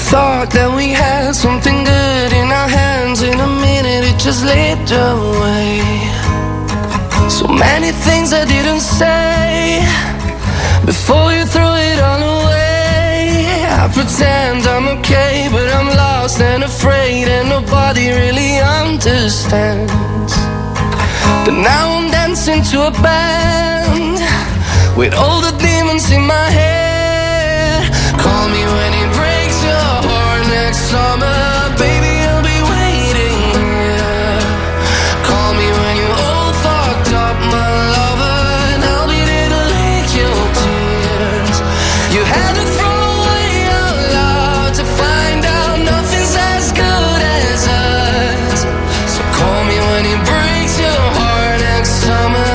thought that we had something good in our hands. In a minute it just slipped away. So many things I didn't say before you threw it all away. I pretend I'm okay, but I'm lost and afraid, and nobody really understands. But now I'm dancing to a band with all the demons in my head. Call me when it breaks your heart next summer, baby, I'll be waiting here. Call me when you're all fucked up, my lover, and I'll be there to lick your tears. You had to throw away your love to find out nothing's as good as us. So call me when it breaks your heart next summer.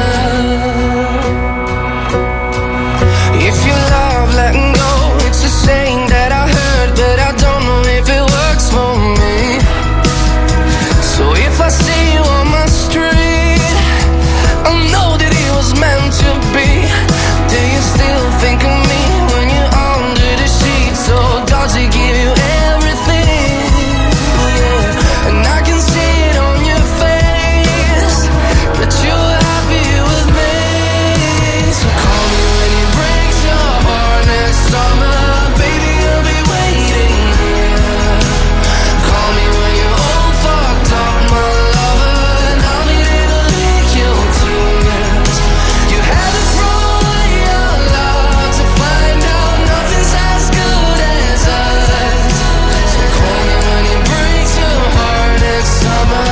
If you love letting go, it's a saying that I heard, but I don't know if it works for me. So if I see you on my street, I'll know that it was meant to be. Do you still think of me when you're under the sheets? Or does it give you everything? Yeah. And I can see it on your face that you're happy with me. So call me when it breaks your heart next summer, baby, I'll be waiting here. Call me when you're all fucked up, my lover, and I'll be there to lick your tears. You had to throw away your love to find out nothing's as good as us. So call me when it breaks your heart next summer.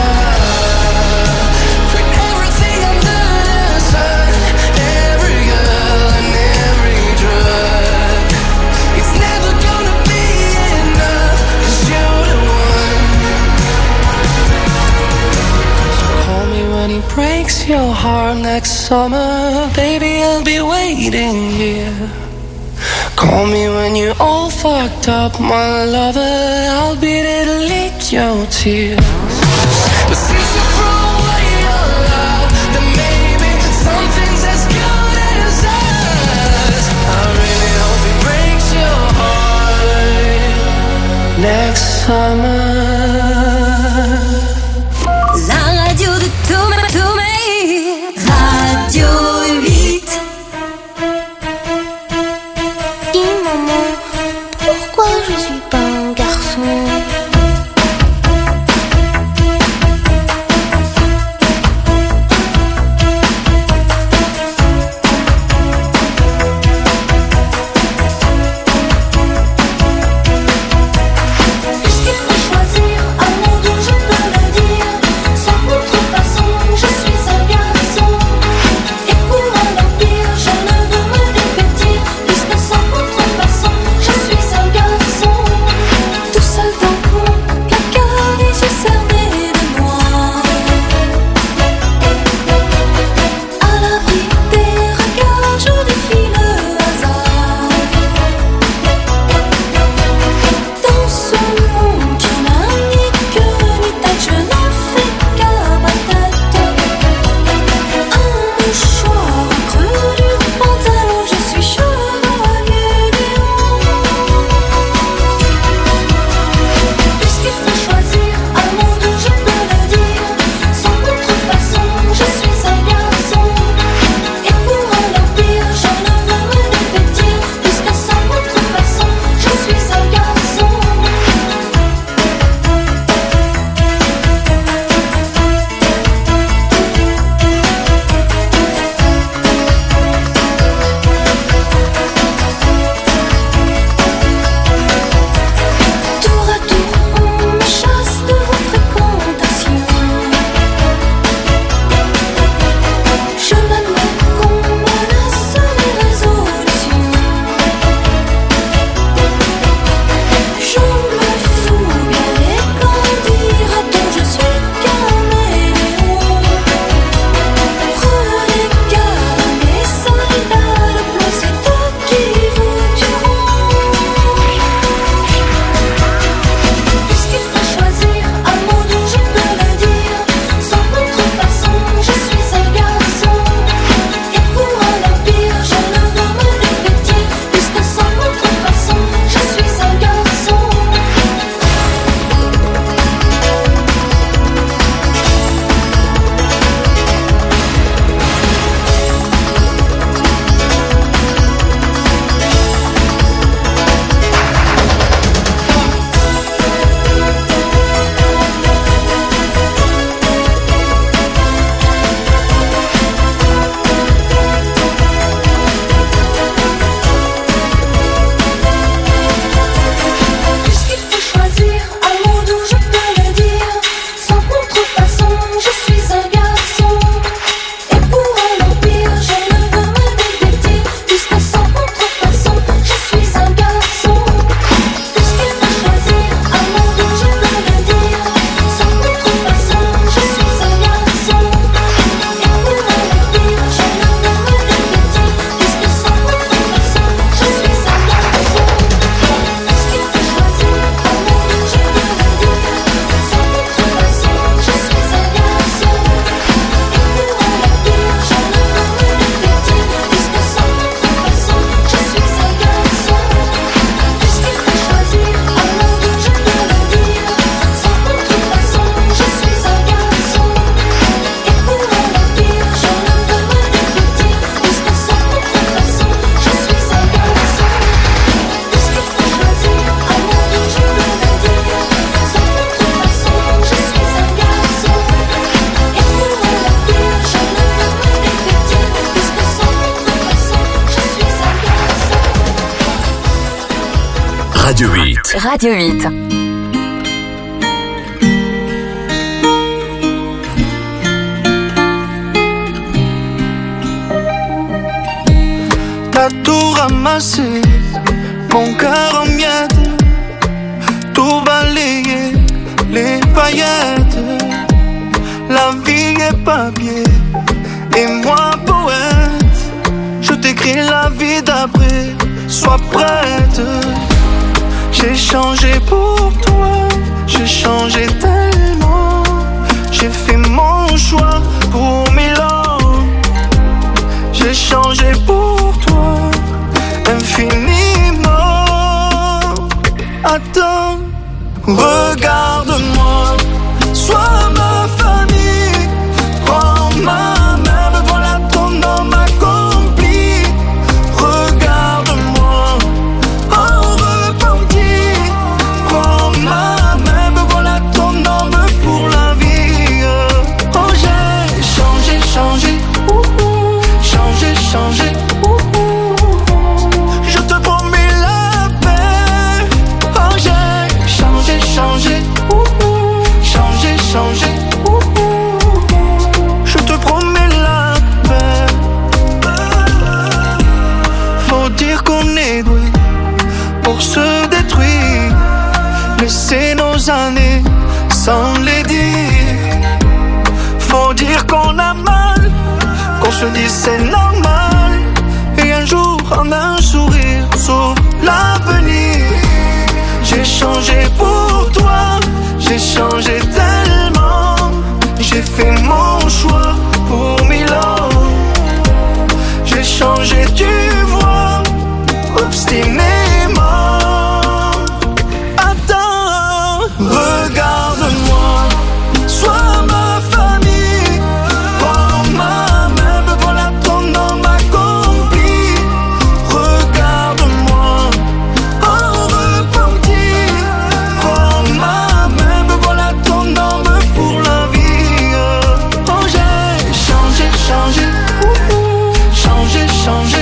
For everything under the sun, every girl and every drug, it's never gonna be enough, 'cause you're the one. So call me when it breaks your heart next summer, baby, I'll be waiting here. Call me when you're all fucked up, my lover, I'll be there to lick your tears. But since you threw away your love, then maybe something's as good as us. I really hope it breaks your heart next summer. La radio de Tomé, Radio 8. Dis maman, pourquoi je suis pas un garçon? Puisqu'il faut choisir un mot d'où je peux le dire, sans contrefaçon, je suis un garçon. Et pour un empire, je ne veux me dévêtir, puisque sans contrefaçon, je suis un garçon. Radio 8. Radio 8. T'as tout ramassé, mon cœur en miettes, tout balayé, les paillettes. La vie est papier, et moi poète. Je t'écris la vie d'après, sois prête. J'ai changé pour toi, j'ai changé tellement. J'ai fait mon choix pour Milan. J'ai changé pour toi, infiniment. Attends, regarde-moi, sois ma famille. Prends ma main, me voilà ton homme accompli. Regarde-moi, en repenti. Prends ma main, me voilà ton homme pour la vie. Oh, j'ai changé, changé, changé, changé. Je te promets la paix. Oh, j'ai changé, changé, changé, changé. Je te promets la paix. Faut dire qu'on est doué pour se détruire, laisser nos années sans les dire. Faut dire qu'on a mal, qu'on se dit c'est normal. Et un jour en un sourire s'ouvre l'avenir. J'ai changé pour toi, j'ai changé tellement. J'ai fait mon choix pour Milan. J'ai changé, tu vois, obstinément. Attends, regarde-moi, sois ma famille. Prends ma main, me voilà ton homme accompli. Regarde-moi, en repenti. Prends ma main, me voilà ton homme pour la vie. Oh, j'ai changé, changé, changé, changé.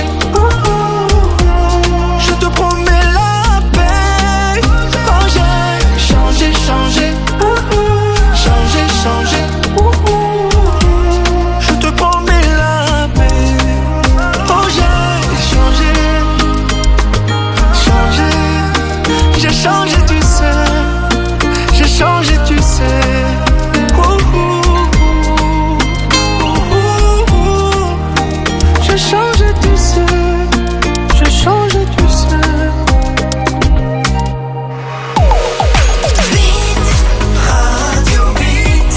Je te promets la paix. Oh, j'ai changé, changé, changé, changé. Je te promets la paix. Oh, j'ai changé, changé. J'ai changé, tu sais. J'ai changé, tu sais. J'ai changé, tu sais. J'ai changé, tu sais. Radio 8.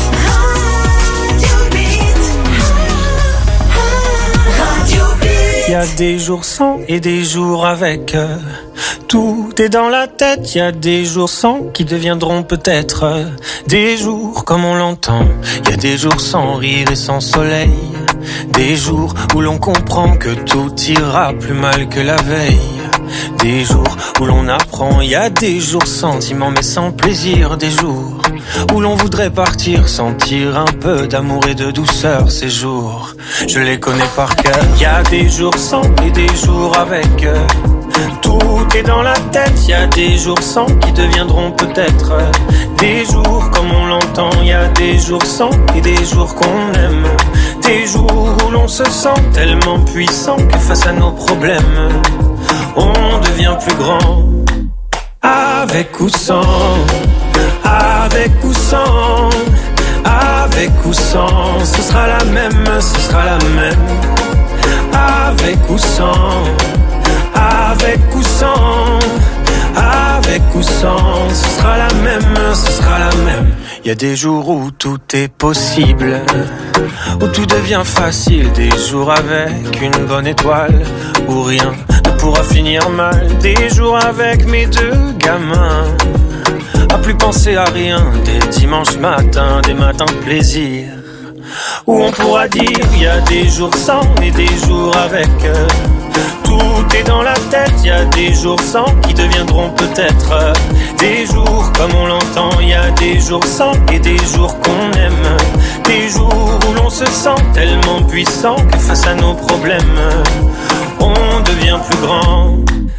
Radio 8. Y a des jours sans et des jours avec. Tout est dans la tête, y a des jours sans qui deviendront peut-être des jours comme on l'entend. Y a des jours sans rire et sans soleil. Des jours où l'on comprend que tout ira plus mal que la veille. Des jours où l'on apprend, y a des jours sentiments mais sans plaisir. Des jours où l'on voudrait partir, sentir un peu d'amour et de douceur. Ces jours, je les connais par cœur. Y a des jours sans et des jours avec. Tout est dans la tête, y a des jours sans qui deviendront peut-être des jours comme on l'entend. Y a des jours sans et des jours qu'on aime. Des jours où l'on se sent tellement puissant que face à nos problèmes, on devient plus grand. Avec ou sans, avec ou sans, avec ou sans, ce sera la même, ce sera la même. Avec ou sans, avec ou sans, avec ou sans, ce sera la même, ce sera la même. Y a des jours où tout est possible, où tout devient facile. Des jours avec une bonne étoile, où rien ne pourra finir mal. Des jours avec mes deux gamins, à plus penser à rien. Des dimanches matins, des matins de plaisir, où on pourra dire y a des jours sans et des jours avec. Tout est dans la tête, y a des jours sans qui deviendront peut-être des jours comme on l'entend. Y a des jours sans et des jours qu'on aime. Des jours où l'on se sent tellement puissant que face à nos problèmes, on devient plus grand.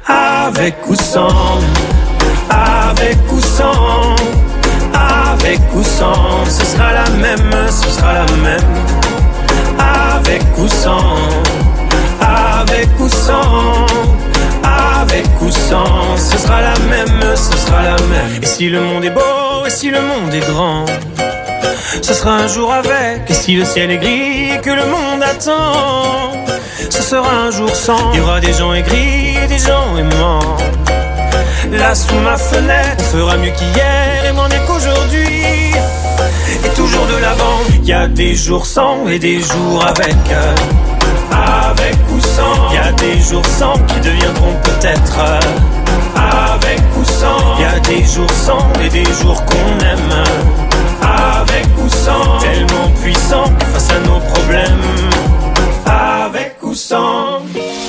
Avec ou sans, avec ou sans, avec ou sans, ce sera la même, ce sera la même. Avec ou sans, avec ou sans, avec ou sans, ce sera la même, ce sera la même. Et si le monde est beau, et si le monde est grand, ce sera un jour avec. Et si le ciel est gris et que le monde attend, ce sera un jour sans. Il y aura des gens aigris et des gens aimants. Là sous ma fenêtre, on fera mieux qu'hier et moins bien qu'aujourd'hui. Et toujours de l'avant. Il y a des jours sans et des jours avec. Avec ou sans. Il y a des jours sans qui deviendront peut-être. Avec ou sans. Il y a des jours sans et des jours qu'on aime. Avec ou sans. Tellement puissant face à nos problèmes. Avec ou sans.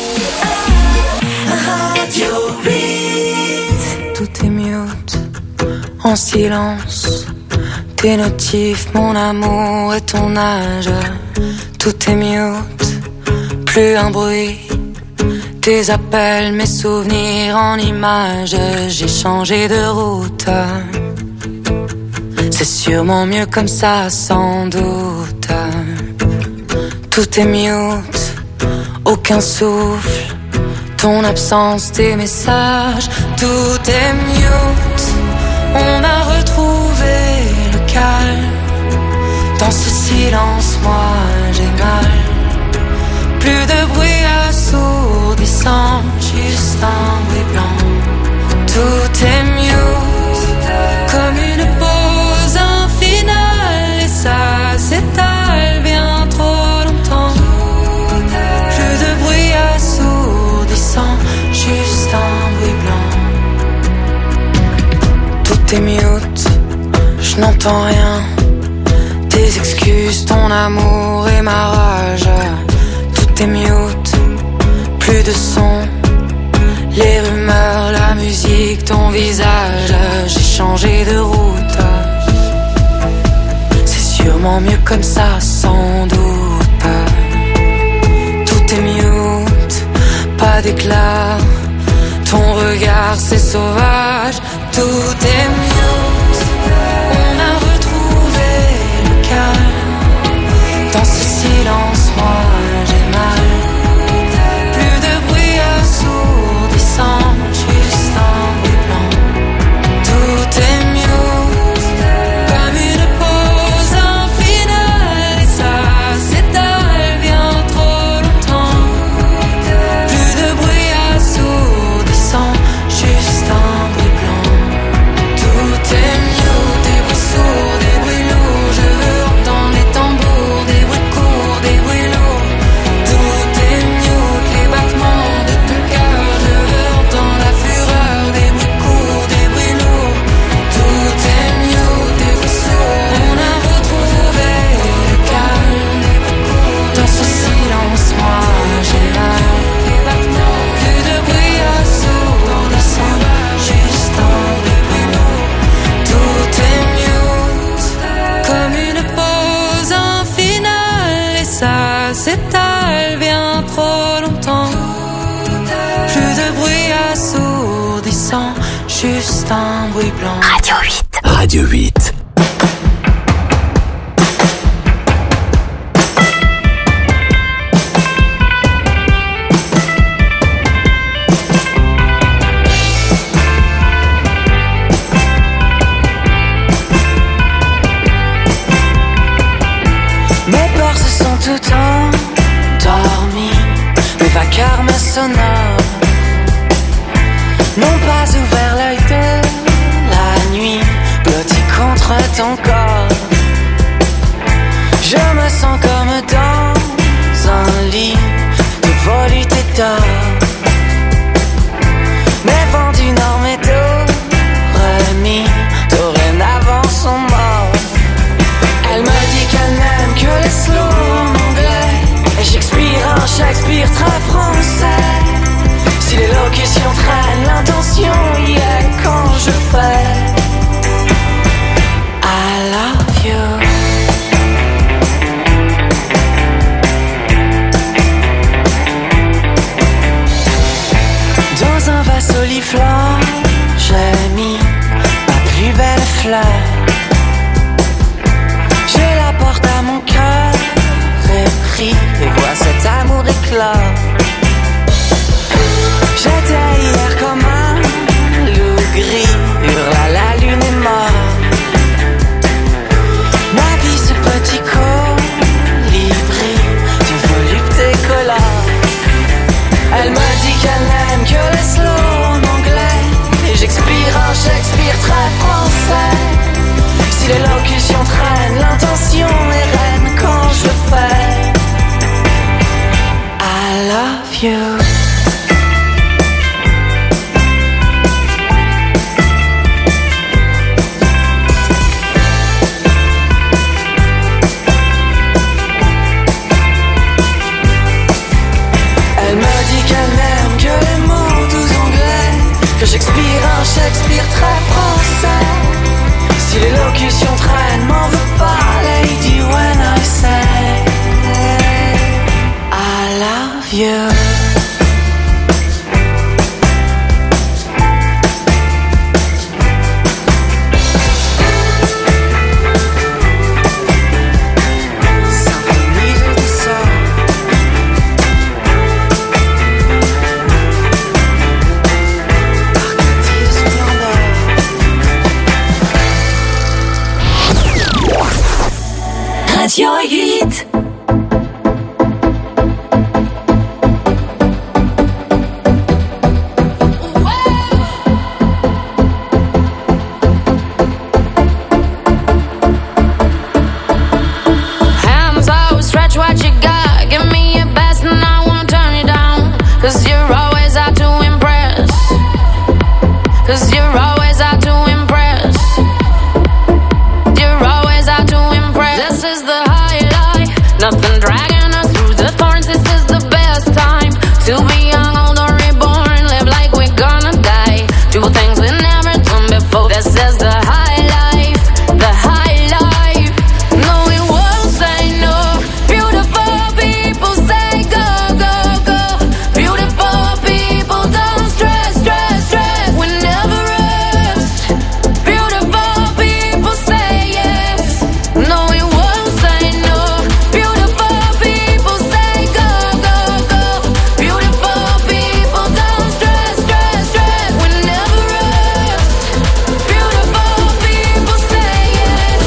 Radio Beat. Tout est mute, en silence. Tes notifs, mon amour et ton âge. Tout est mute, plus un bruit. Tes appels, mes souvenirs en images. J'ai changé de route. C'est sûrement mieux comme ça, sans doute. Tout est mute, aucun souffle. Ton absence, tes messages, tout est mute. On a retrouvé le calme. Dans ce silence, moi j'ai mal. Plus de bruit assourdissant, juste un bruit blanc. Tout est mute, comme une pause, un final. Et ça s'étale bien trop longtemps. Plus de bruit assourdissant, juste un bruit blanc. Tout est mute, je n'entends rien. Tes excuses, ton amour et ma rage. Tout est mute, plus de son. Les rumeurs, la musique, ton visage. J'ai changé de route. C'est sûrement mieux comme ça, sans doute. Tout est mute, pas d'éclat. Ton regard, c'est sauvage. Tout est mute. On a retrouvé le calme. Dans ce silence, moi j'ai mal. Plus de bruit assourdissant, juste un bruit blanc. Tout est mute, comme une pause, un final. Et ça s'étale bien trop longtemps. Plus de bruit assourdissant, juste un bruit blanc. Tout est mute, des bruits sourds, des bruits lourds. Je veux entendre les tambours, des bruits courts, des bruits lourds. Tout est mute, les battements de ton cœur. Je veux entendre la fureur, des bruits courts, des bruits lourds. Tout est mute, des bruits sourds. On a retrouvé le calme. Dans ce silence, moi j'ai mal. Les battements, plus de bruit assourdissant, juste un bruit lourd. Tout est mute, comme une pause, un final. Et ça s'étale bien trop longtemps. Plus de bruit assourdissant, juste un bruit blanc. Radio 8. Radio 8. Mes peurs se sont tout endormies. Mes vacarmes sonores n'ont pas ouvert l'œil de la nuit, blotti contre ton corps. Je me sens comme dans un lit de volute et d'or. Mes vents du nord, mes remis, dorénavant sont morts. Elle me dit qu'elle n'aime que les slow anglais. Et j'expire un Shakespeare très français. Si l'élocution traîne, l'intention y est quand je fais. À la écrire un Shakespeare très français. Si l'élocution traîne, m'en veux pas, lady, when I say I love you. Radio 8. Hands out, stretch what you got. Give me your best and I won't turn you down. 'Cause you're always out to impress. 'Cause you're always out to impress. You're always out to impress. This is the highlight. Nothing dragging us through the thorns. This is the best time to be young, old or reborn. Live like we're gonna die. Do things we never done before. This is the high life. The high life. No, we won't say no. Beautiful people say go, go, go. Beautiful people don't stress, stress, stress. We never rest. Beautiful people say yes. No, we won't say no. Beautiful people say go, go, go. Beautiful people don't stress, stress, stress. We never rest. Beautiful people say yes.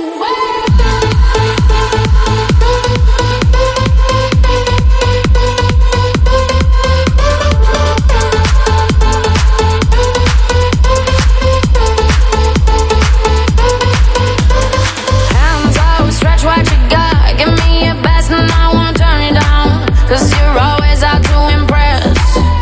Hands out, stretch what you got. Give me your best and I won't turn you down. 'Cause you're always out to impress.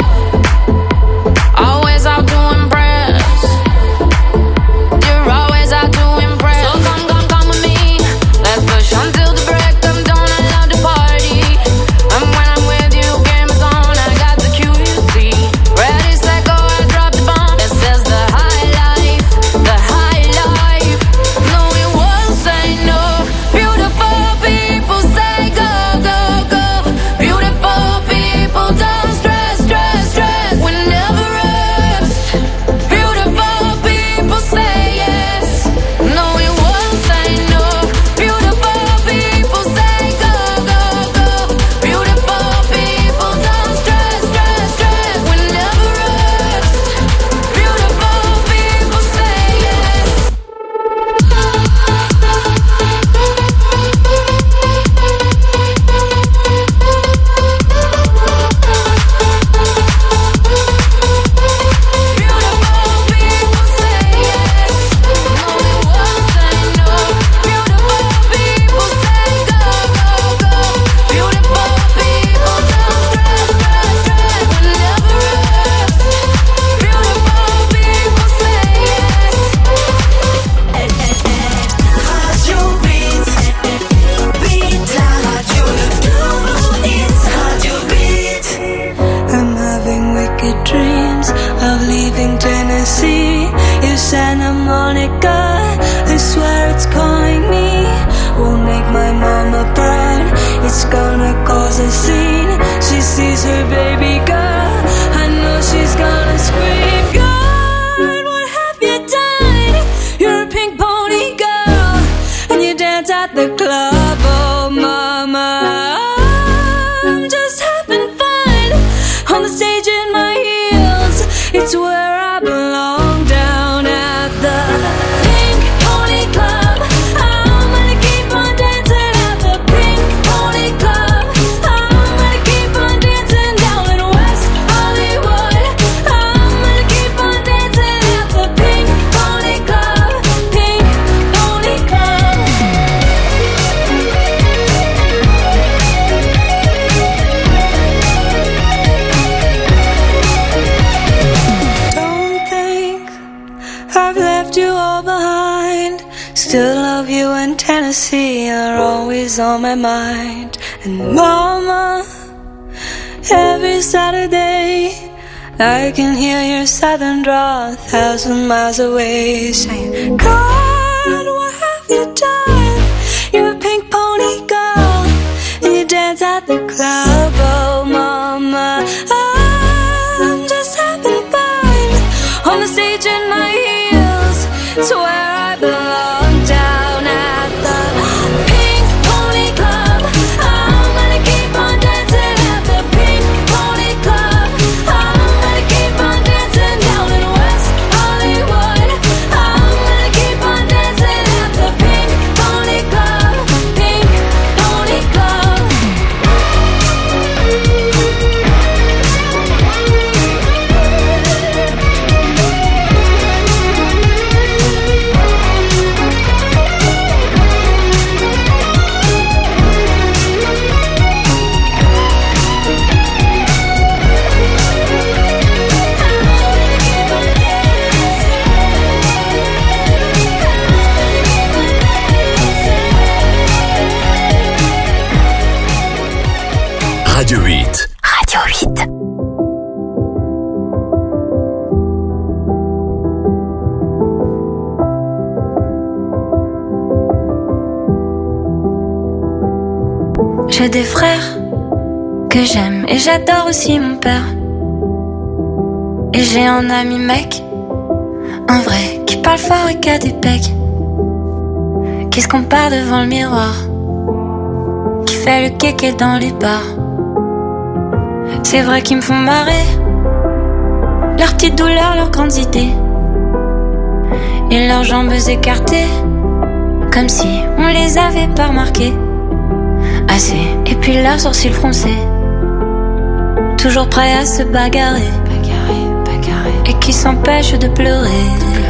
Always out to impress. You're always out to impress. So come with me. Let's push until the break of dawn. I love to party. And when I'm with you, game is on. I got the cue, you see. Ready, set, go, I drop the bomb. This is the high life. The high life. No, we won't say no. Beautiful people say go, go, go. Beautiful people don't stress, stress, stress. We never rest. Beautiful people say yes. No, we won't say no. Beautiful people say go, go, go. Beautiful people don't stress, stress, stress. We never rest. Beautiful people say yes. Beautiful people say yes. No, we won't say no. Beautiful people say go, go, go. Beautiful people don't stress, stress, stress. We never rest. Beautiful people say yes. Radio 8. Beat la radio, le nouveau hit Radio 8. I'm having wicked dreams of leaving Tennessee. You Santa Monica, I swear it's calling me. Won't make my mama proud, it's gonna cause a scene. She sees her baby girl, I know she's gonna scream. God, what have you done? You're a pink pony girl, and you dance at the club, oh mama. I'm just having fun on the stage in my heels. It's where I belong, down at the Pink Pony Club. I'm gonna keep on dancing at the Pink Pony Club. I'm gonna keep on dancing down in West Hollywood. I'm gonna keep on dancing at the Pink Pony Club. Pink Pony Club. Don't think I've left you all behind. Still love you, and Tennessee are always on my mind. And mama, every Saturday I can hear your southern drawl 1,000 miles away, saying, God, what have you done? You're a pink pony girl, and you dance at the club. Oh, mama, I'm just having fun on the stage in my heels. It's where I belong, down at the Pink Pony Club. I'm gonna keep on dancing at the Pink Pony Club. I'm gonna keep on dancing down in West Hollywood. I'm gonna keep on dancing at the Pink Pony Club. Pink Pony Club. Radio 8. Radio 8. J'ai des frères que j'aime et j'adore aussi mon père. Et j'ai un ami mec, un vrai, qui parle fort et qui a des pecs, qui se compare devant le miroir, qui fait le kéké dans les bars. C'est vrai qu'ils me font marrer, leurs petites douleurs, leurs grandes idées, et leurs jambes écartées, comme si on les avait pas remarquées. Assez, et puis leurs sourcils froncés, toujours prêts à se bagarrer, et qui s'empêchent de pleurer.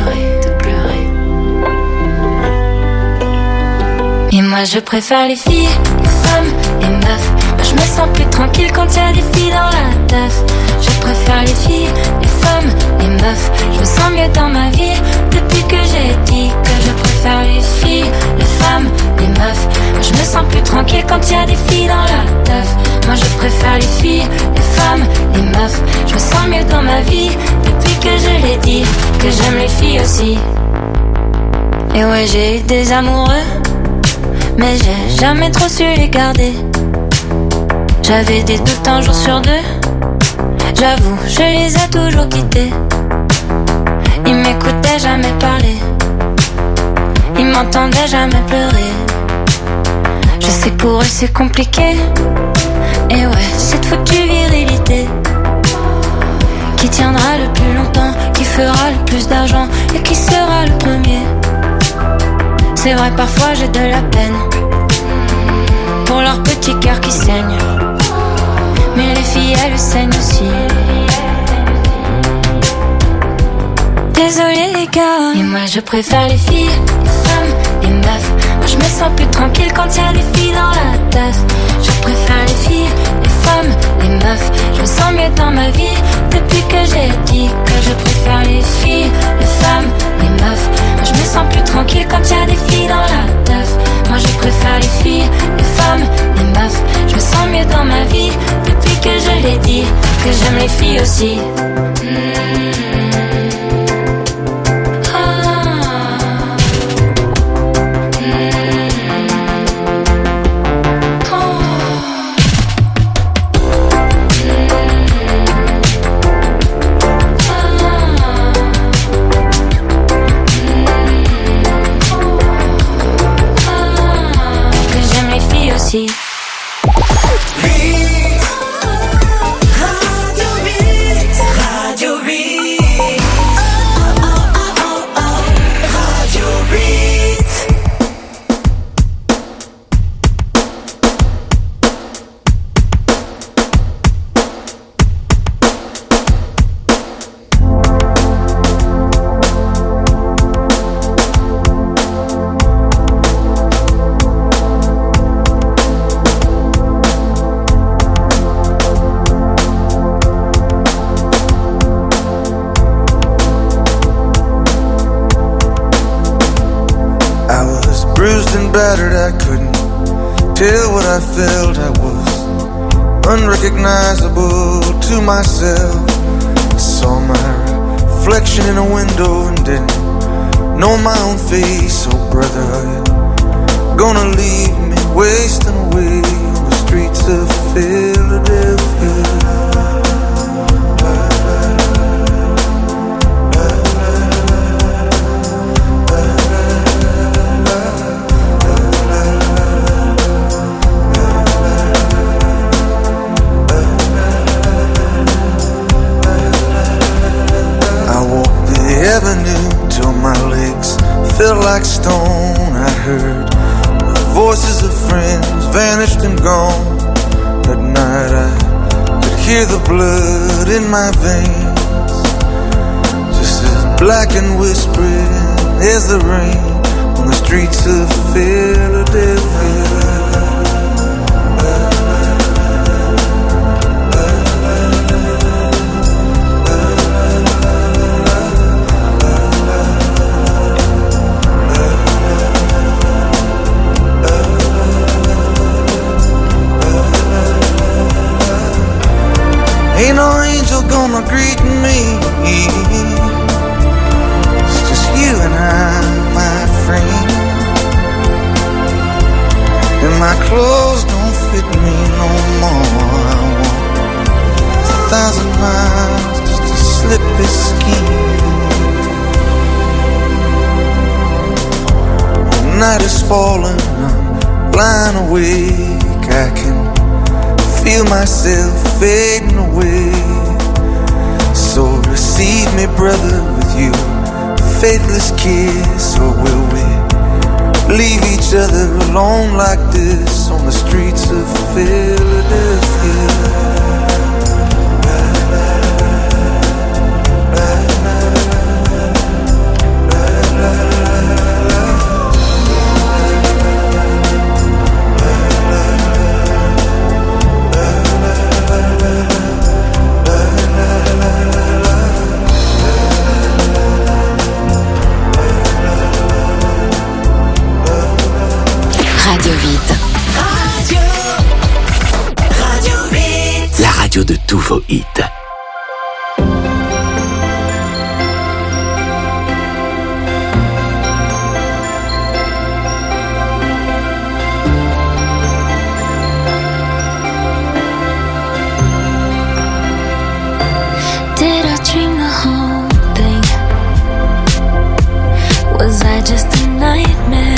Et moi je préfère les filles, les femmes, les meufs. Moi je me sens plus tranquille quand y a des filles dans la teuf. Je préfère les filles, les femmes, les meufs. Je me sens mieux dans ma vie depuis que j'ai dit que je préfère les filles, les femmes, les meufs. Moi je me sens plus tranquille quand y a des filles dans la teuf. Moi je préfère les filles, les femmes, les meufs. Je me sens mieux dans ma vie depuis que je l'ai dit que j'aime les filles aussi. Et ouais, j'ai eu des amoureux, mais j'ai jamais trop su les garder. J'avais des doutes un jour sur deux, j'avoue, je les ai toujours quittés. Ils m'écoutaient jamais parler, ils m'entendaient jamais pleurer. Je sais que pour eux c'est compliqué, et ouais, cette foutue virilité qui tiendra le plus longtemps, qui fera le plus d'argent et qui sera le premier. C'est vrai, parfois j'ai de la peine pour leur petit cœur qui saigne, mais les filles elles saignent aussi. Désolé les gars, et moi je préfère les filles, les femmes, les meufs. Moi je me sens plus tranquille quand y a des filles dans la teuf. Je préfère les filles, les femmes, les meufs. Je me sens mieux dans ma vie depuis que j'ai dit que je préfère les filles, les femmes, les meufs. Moi je me sens plus tranquille quand y a des filles dans la teuf. Moi je préfère les filles, les femmes, les meufs. Je me sens mieux dans ma vie depuis que je l'ai dit que j'aime les filles aussi. See. Battered, I couldn't tell what I felt. I was unrecognizable to myself. saw my reflection in a window and didn't know my own face. Oh brother, are you gonna leave me wasting away on the streets of Philadelphia? Avenue till my legs felt like stone. I heard the voices of friends vanished and gone. At night I could hear the blood in my veins, just as black and whispering as the rain on the streets of Philadelphia. Ain't no angel gonna greet me. It's just you and I, my friend. And my clothes don't fit me no more. I walk 1,000 miles just to slip this skin. The night is falling, I'm lying awake. I can feel myself fading away. So receive me, brother, with you faithless kiss. Or will we leave each other alone like this on the streets of Philadelphia? Radio Vite. Radio Vite. La radio de tous vos hits. Did I dream the whole thing? Was I just a nightmare?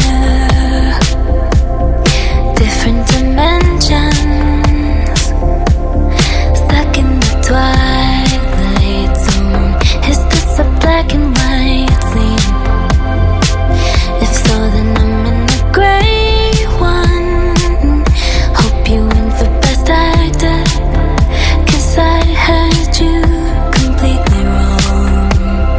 Different dimensions, stuck in the twilight zone. Is this a black and white scene? If so, then I'm in the gray one. Hope you win for best actor, 'cause I heard you completely wrong.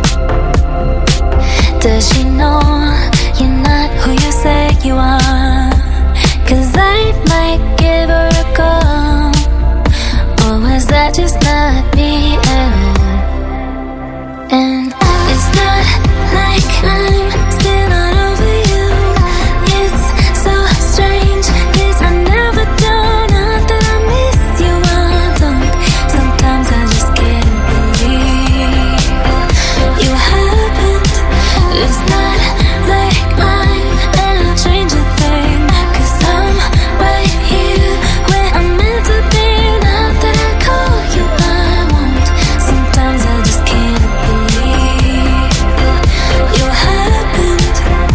Does she know you're not who you say you are? 'Cause I might give her a call. Or was that just not me at all? And it's not like I'm still not over you. It's so strange, 'cause I never do. Not that I miss you, I don't. Sometimes I just can't believe you happened. It's not like I'm gonna change a thing, 'cause I'm right here where I'm meant to be. Not that I call you, I won't. Sometimes I just can't believe you happened.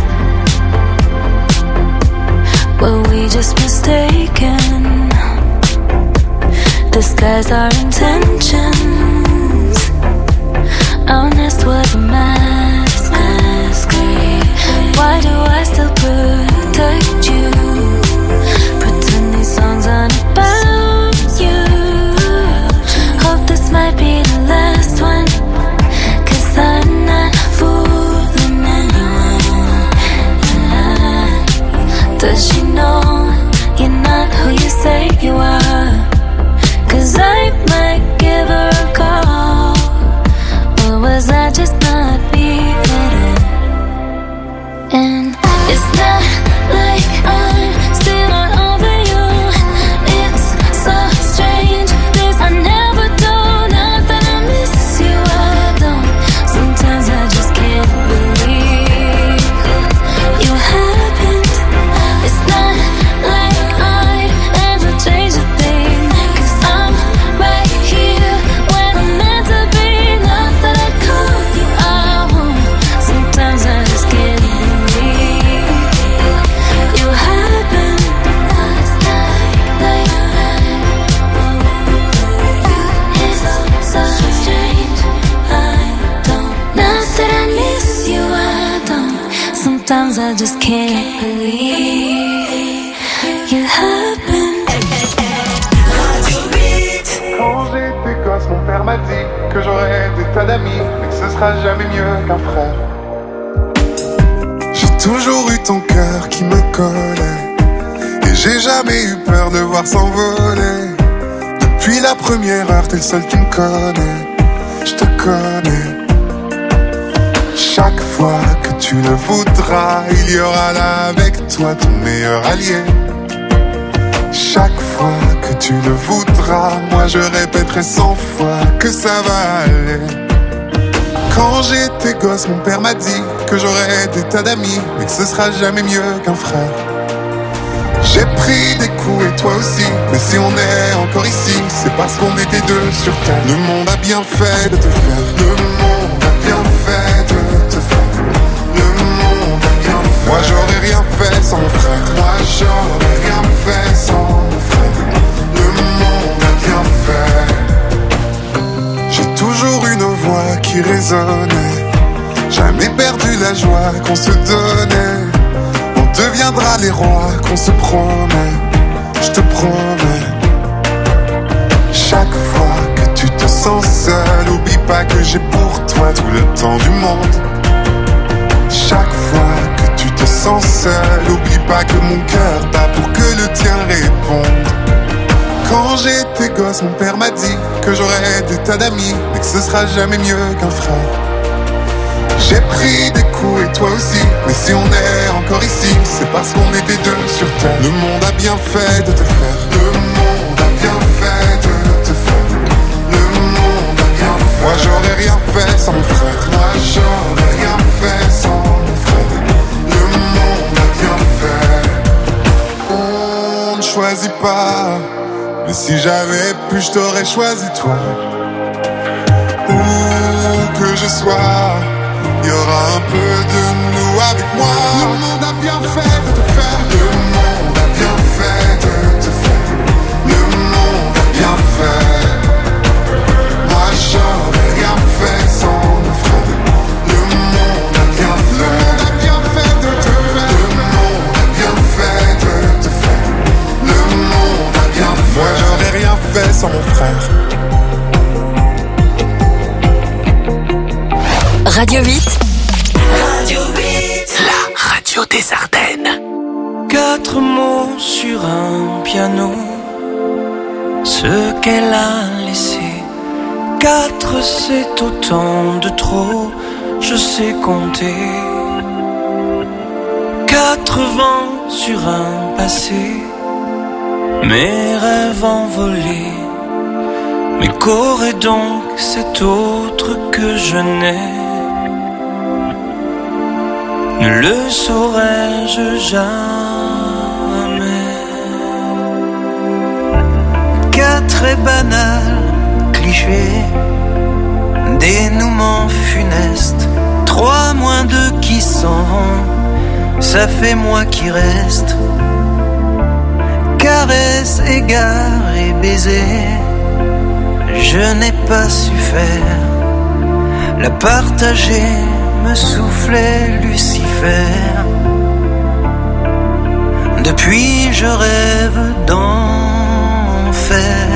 Were we just mistaken? Disguise our intentions. Our nest was a masquerade. Why do I still protect you? Pretend these songs aren't about you. Hope this might be the last one, 'cause I'm not fooling anyone. Does she know you're not who you say you are? 'Cause I might Sometimes I just can't believe you happened. Quand j'étais gosse, mon père m'a dit que j'aurais des tas d'amis, mais que ce sera jamais mieux qu'un frère. J'ai toujours eu ton cœur qui me collait, et j'ai jamais eu peur de voir s'envoler. Depuis la première heure, t'es le seul qui me connaît, je te connais. Chaque fois que tu le voudras, il y aura là avec toi ton meilleur allié. Chaque fois que tu le voudras, moi je répéterai 100 fois que ça va aller. Quand j'étais gosse, mon père m'a dit que j'aurais des tas d'amis, mais que ce sera jamais mieux qu'un frère. J'ai pris des coups et toi aussi, mais si on est encore ici, c'est parce qu'on était deux sur terre. Le monde a bien fait de te faire, le monde a bien fait de te faire. Le monde a bien fait. Moi j'aurais rien fait sans mon frère. Moi j'aurais rien fait sans mon frère. Le monde a bien fait. J'ai toujours une voix qui résonnait, jamais perdu la joie qu'on se donnait. On deviendra les rois qu'on se promet, je te promets. Chaque fois que tu te sens seul, oublie pas que j'ai pour toi tout le temps du monde. Chaque fois que tu te sens seul, oublie pas que mon cœur bat pour que le tien réponde. Quand j'étais gosse, mon père m'a dit que j'aurais des tas d'amis, mais que ce sera jamais mieux qu'un frère. J'ai pris des coups et toi aussi, mais si on est encore ici, c'est parce qu'on était deux sur terre. Le monde a bien fait de te faire, le monde a bien fait de te faire. Le monde a bien fait. Moi j'aurais rien fait sans mon frère. Moi j'aurais rien fait sans mon frère. Le monde a bien fait. On ne choisit pas, mais si j'avais pu, je t'aurais choisi toi. Où que je sois, il y aura un peu de nous avec moi. Le monde a bien fait de te faire. Le monde a bien fait de te faire. Le monde a bien fait. Moi j'aurais rien fait sans mon frère. Le monde a bien fait. Le monde a bien fait de te faire. Le monde a bien fait de te faire. Le monde a bien fait. Moi j'aurais rien fait sans mon frère. Radio 8. Radio 8. La radio des Ardennes. 4 mots sur un piano, ce qu'elle a laissé. 4 c'est autant de trop, je sais compter. 4 vents sur un passé, mes rêves envolés. Mais qu'aurait donc cet autre que je n'ai? Ne le saurais-je jamais. 4 est banal, cliché, dénouement funeste. 3 moins 2 qui s'en vont, ça fait moi qui reste. Caresse, égard et baiser, je n'ai pas su faire. La partager me soufflait Lucifer. Depuis je rêve d'enfer.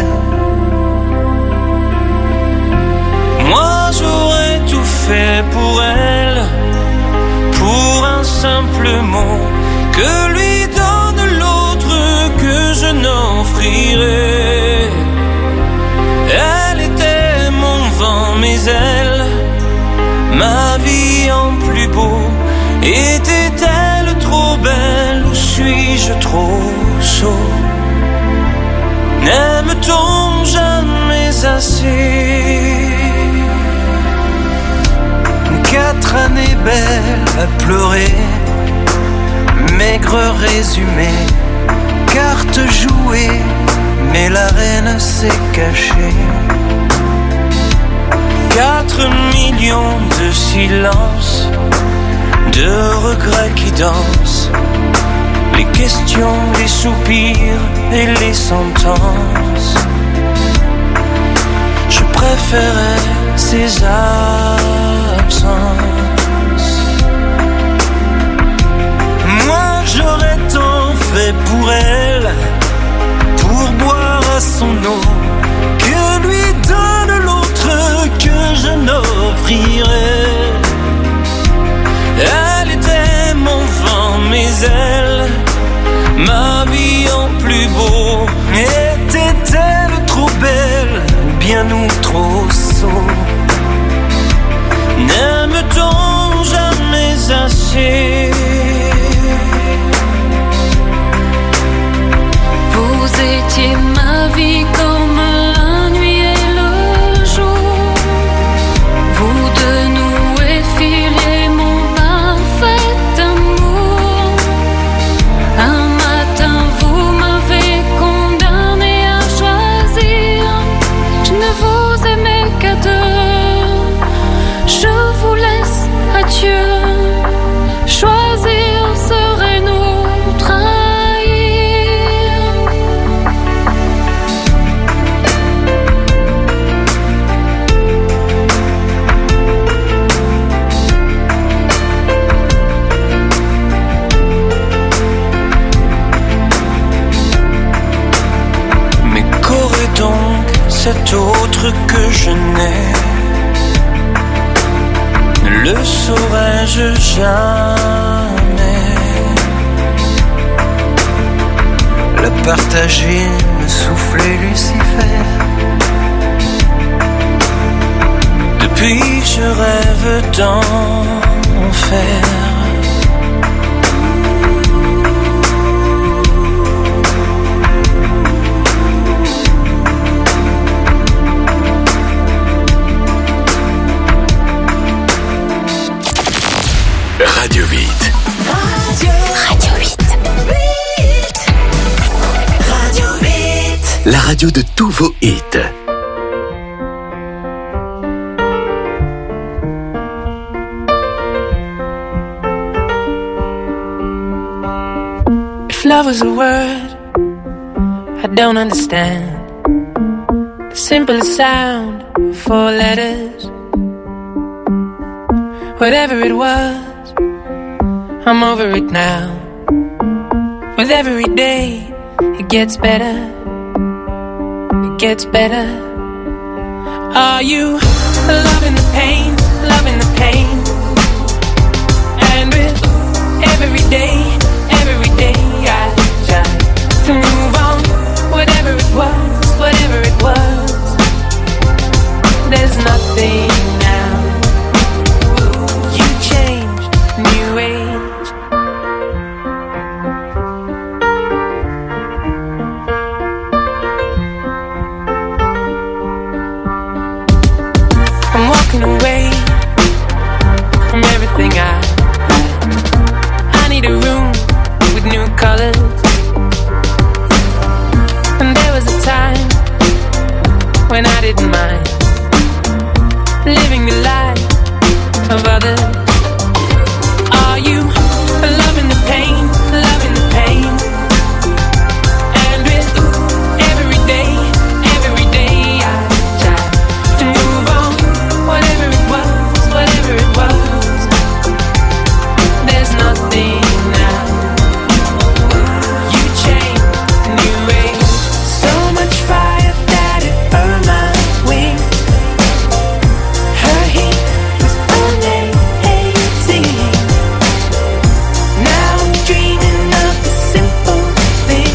Moi j'aurais tout fait pour elle, pour un simple mot que lui donne l'autre que je n'offrirai. Elle était mon vent, mes ailes, ma vie en plus beau. Était-elle trop belle ou suis-je trop sot? N'aime-t-on jamais assez? 4 années belles à pleurer, maigre résumé, carte jouée, mais la reine s'est cachée. 4 millions de silences, de regrets qui dansent, les questions, les soupirs et les sentences. Je préférais ces absences. partager le souffle et Lucifer. Depuis je rêve d'enfer. Radio 8. Radio 8. Radio 8. La radio de tous vos hits. If love was a word I don't understand, the simplest sound, 4 letters. Whatever it was, I'm over it now. With every day, it gets better. It gets better. Are you loving the pain? Loving the pain? And with every day I try to move on. Whatever it was, there's nothing now. You changed, new age. I'm walking away from everything I need a room with new colors. And there was a time when I didn't mind living the life of others. Are you loving the pain? Loving the pain? And with every day I try to move on. Whatever it was, there's nothing now. You changed, new age. So much fire that it burned my wings. Her heat was amazing. Now I'm dreaming of the simple thing.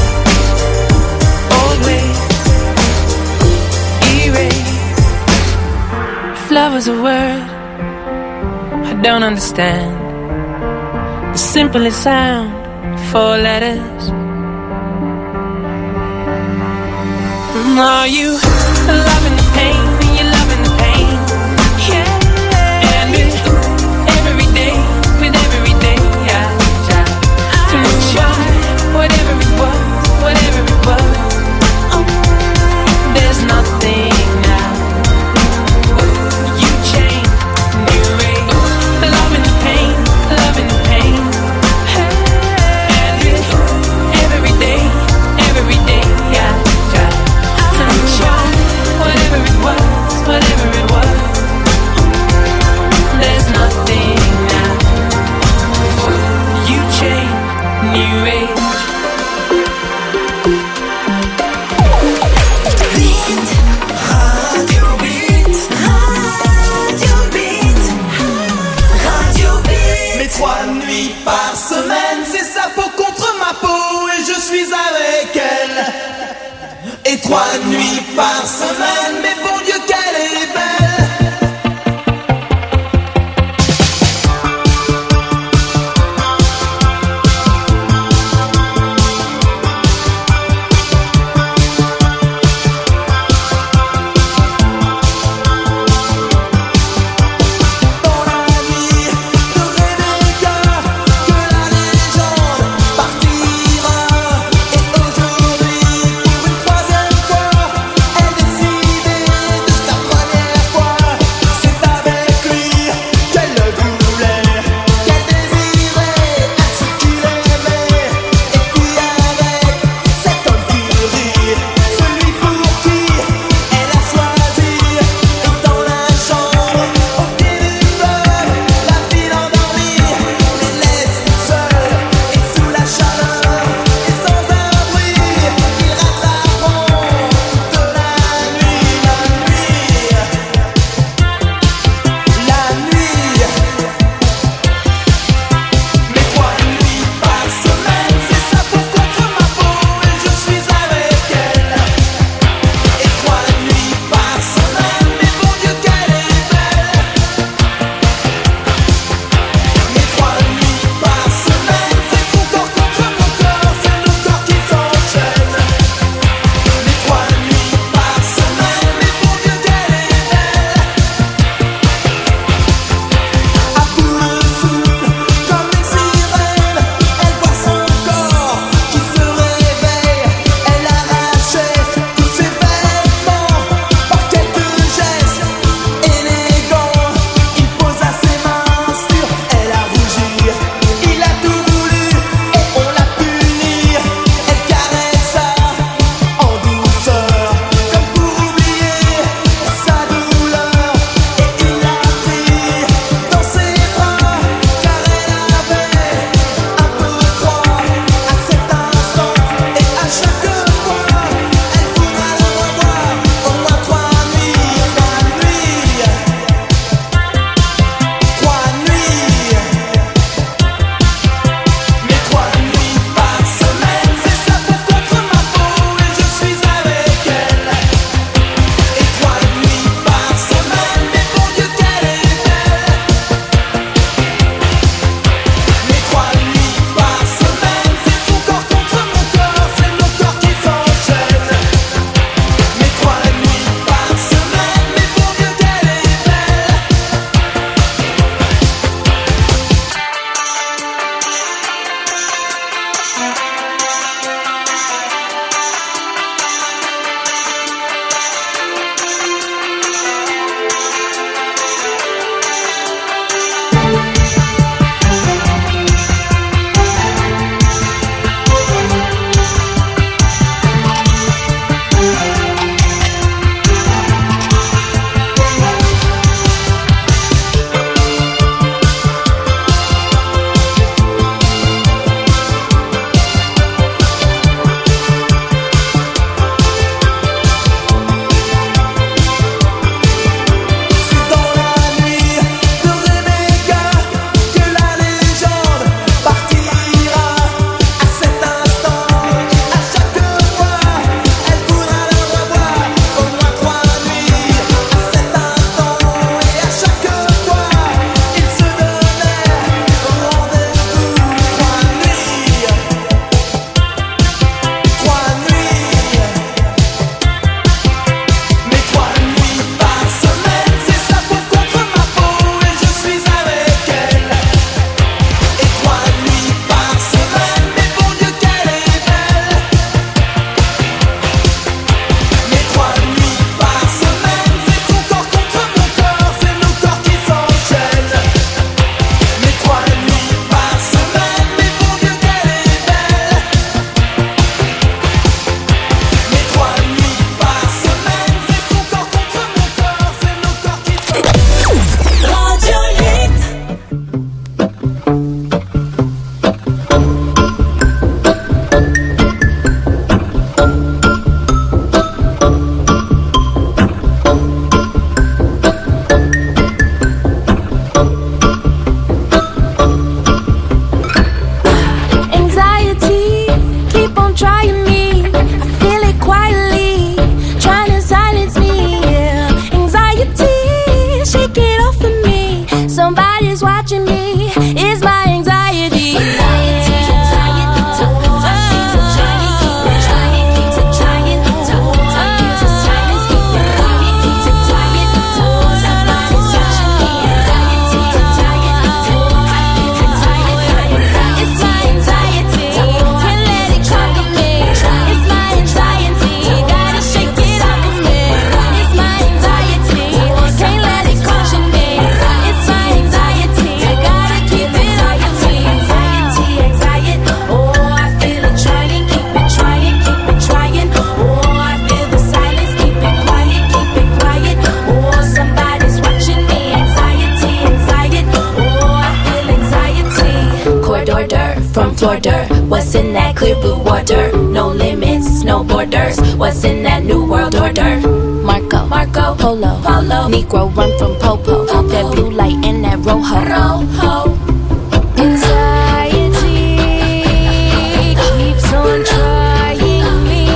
Old ways erased. If love was a word I don't understand, the simplest sound, 4 letters. Are you loving the pain? Are you loving the pain? Yeah. And with every day I try to move on. Whatever it was, there's nothing now. You change, new age. Loving the pain, loving the pain. And with every day I try to move on. Whatever it was, there's nothing now. You change, new age. Mais 3 nuits par semaine, c'est sa peau contre ma peau et je suis avec elle. Et 3 nuits par semaine, mais bon Dieu qu'elle est belle. Partira et aujourd'hui pour une 3e fois elle décidait disorder. What's in that clear blue water? No limits, no borders. What's in that new world order? Marco, Polo, Negro run from Popo. That blue light and that rojo. Anxiety keeps on trying me.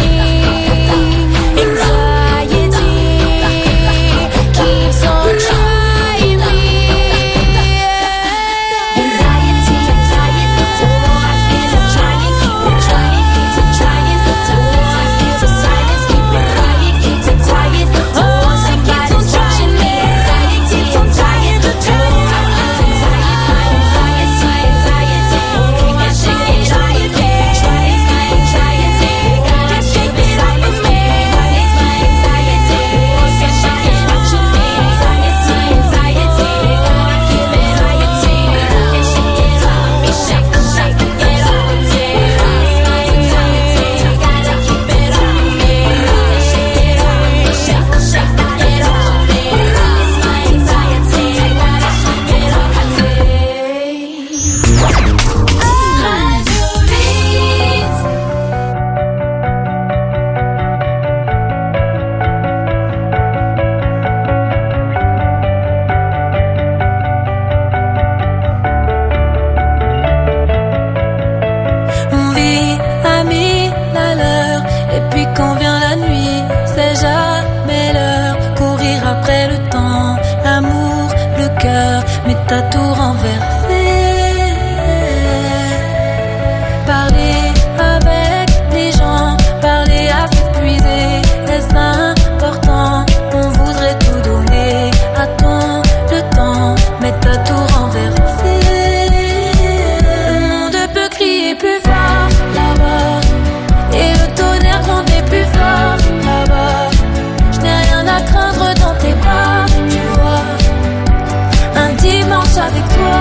Anxiety keeps on trying me. Anxiety, so I feel I'm trying, keep on trying, keep on trying. So I feel the silence, keep it quiet, keep it quiet. Oh, somebody's watching me. Anxiety, I'm tired of trying. T'as tout renversé. Parler avec les gens, parler à s'épuiser. Est-ce important? On voudrait tout donner. Attends le temps, mais t'as tout renversé. Le monde peut crier plus fort là-bas, et le tonnerre gronder plus fort là-bas. Je n'ai rien à craindre dans tes bras, tu vois. Un dimanche avec toi,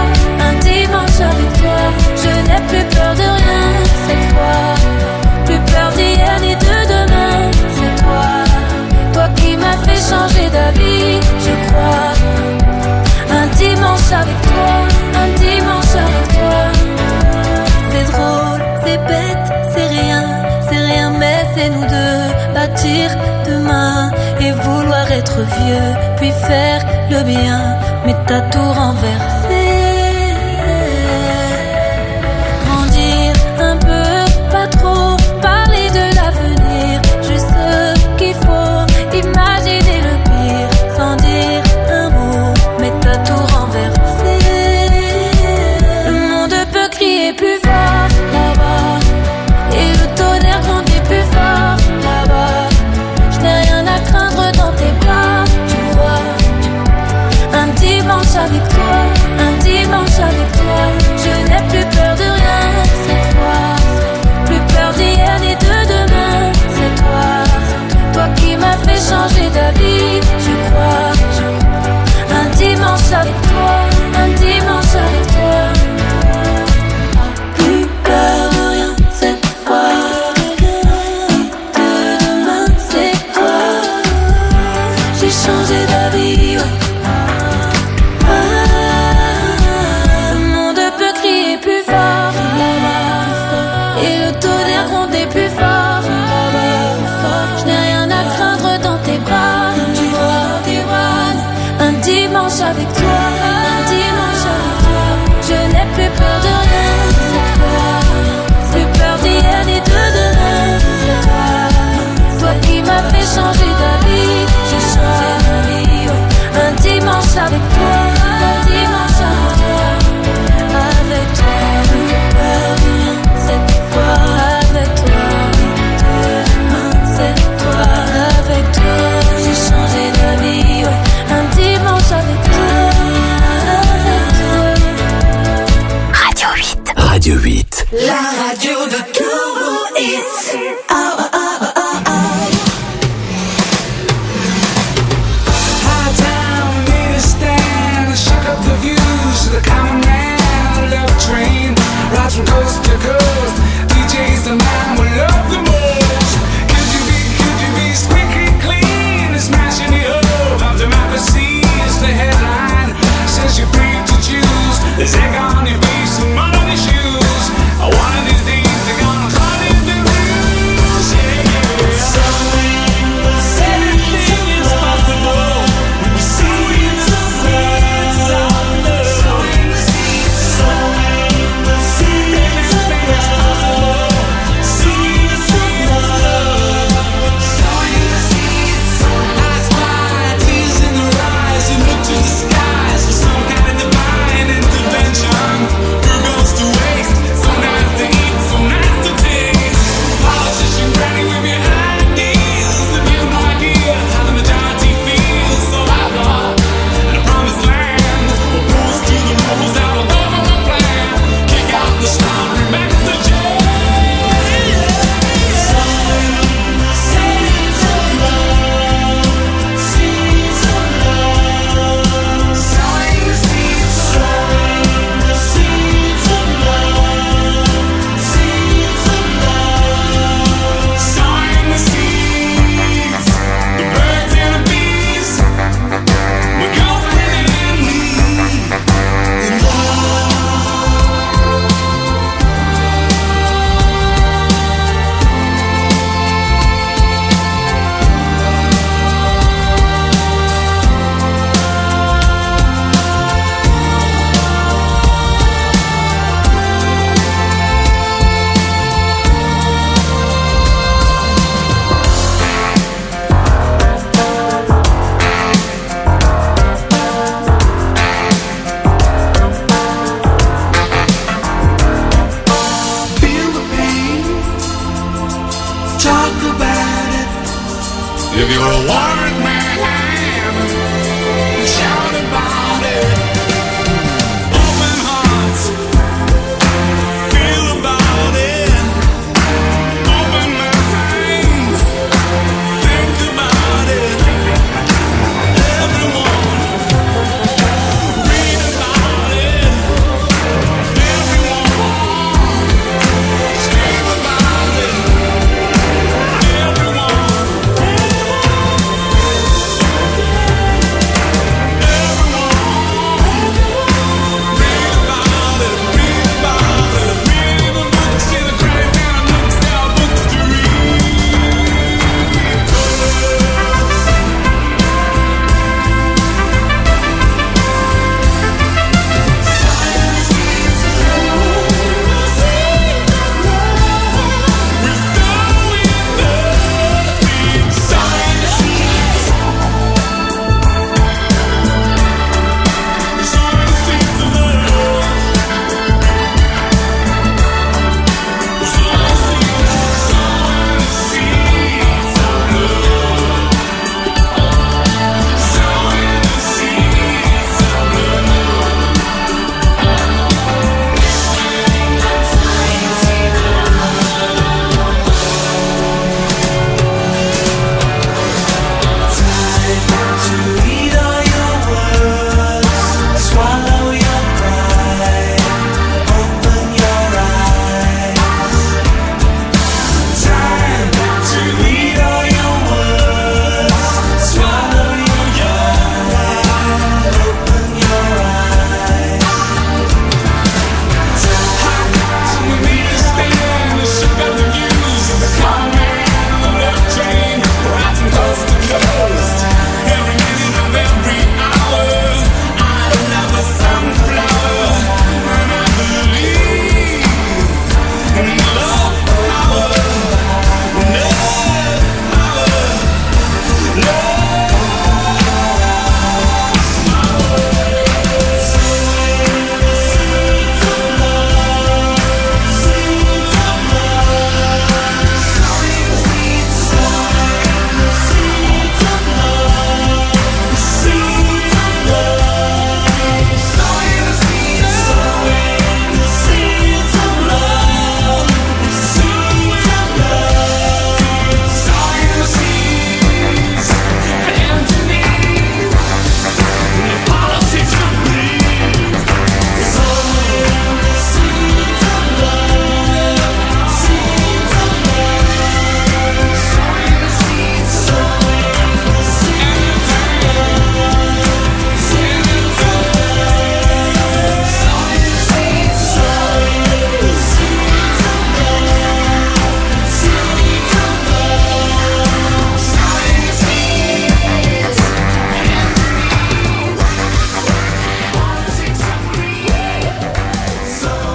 je n'ai plus peur de rien cette fois. Plus peur d'hier ni de demain, c'est toi qui m'as fait changer d'avis, je crois. Un dimanche avec toi, c'est drôle, c'est bête, c'est rien, mais c'est nous deux. Bâtir demain et vouloir être vieux, puis faire le bien, mais t'as tout renversé. Grandir un peu, pas trop, parler de l'avenir, juste ce qu'il faut, imaginer le pire, sans dire un mot, mais t'as tout renversé. Le monde peut crier plus fort là-bas, et le tonnerre grandit plus fort là-bas. Je n'ai rien à craindre dans tes bras, tu vois. Un dimanche avec toi, je n'ai plus peur de rien cette fois. Plus peur d'hier ni de demain, c'est toi qui m'as fait changer d'avis, je crois. Un dimanche avec toi. Plus peur de rien cette fois. De demain, c'est toi. J'ai changé d'avis, ouais. Plus fort là-bas. Je n'ai rien à craindre dans tes bras, tu vois. Un dimanche avec toi, je n'ai plus peur de rien cette fois. Plus peur d'hier ni de demain, c'est toi qui m'as fait changer d'avis, j'ai changé d'avis, ouais. Un dimanche avec toi, avec toi, plus peur de rien cette fois. Avec toi, j'ai changé d'avis, ouais. Un dimanche avec toi, Radio 8. Radio 8. La radio de tous vos hits. High town, made a stand, shook up the views. The common man, love train, rides from coast to coast. DJ's the man we love the most. Could you be squeaky clean and smashing the hope of democracy is the headline. Says you're free to choose. There's egg on your face and mud on your shoes. 101.